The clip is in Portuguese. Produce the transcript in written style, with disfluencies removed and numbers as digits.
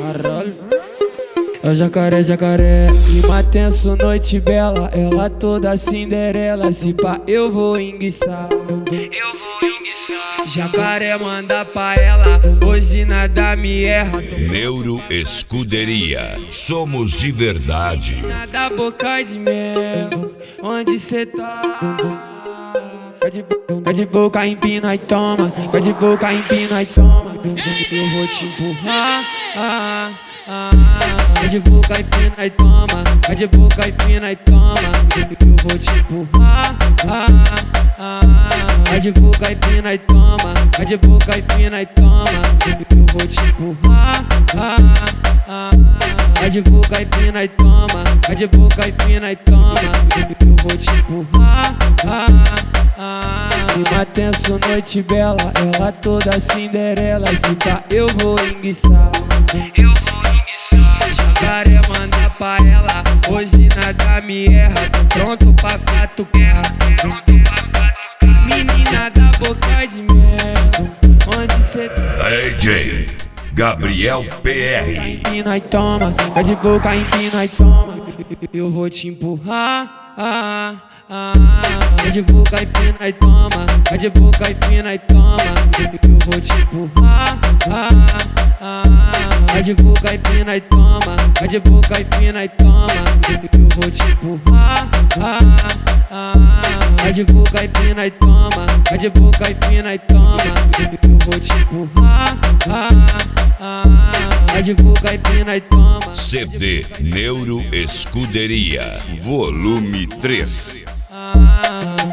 Caralho. É o jacaré, jacaré. Clima tenso, noite bela. Ela toda Cinderela. Se pá, eu vou enguiçar. Jacaré manda pra ela. Hoje nada me erra. Neuro Escuderia. Somos de verdade. Nada boca de mel. Onde cê tá? Vai de boca, empina e toma. Vai de boca, empina e toma. Eu vou te empurrar. Vai de boca, empina e toma. Vai de boca, empina e toma. Eu vou te empurrar. Vai de boca, empina e toma. Vai de boca, empina e toma. Eu vou te empurrar. Vai de boca, empina e toma. Vai de boca, empina e toma. Eu vou te empurrar. Clima tenso, noite bela. Ela toda Cinderela. Se pá, eu vou enguiçar. Jacaré manda pra ela. Hoje nada me erra. Tô pronto pra catucar. Menina da boca de mel. Onde cê tá? DJ Gabriel PR. Empina e toma. Vai de boca, empina e toma. Eu vou te empurrar. Vai de boca, empina e toma. Vai de boca, empina e toma. Eu vou te empurrar. Vai de boca, empina e toma. Vai de boca, empina e toma. Eu vou te empurrar. Vai de boca, empina e toma. Vai de boca, empina e toma. Eu vou te empurrar. Vai de boca, empina e toma. CD Neuro Escuderia, volume 3.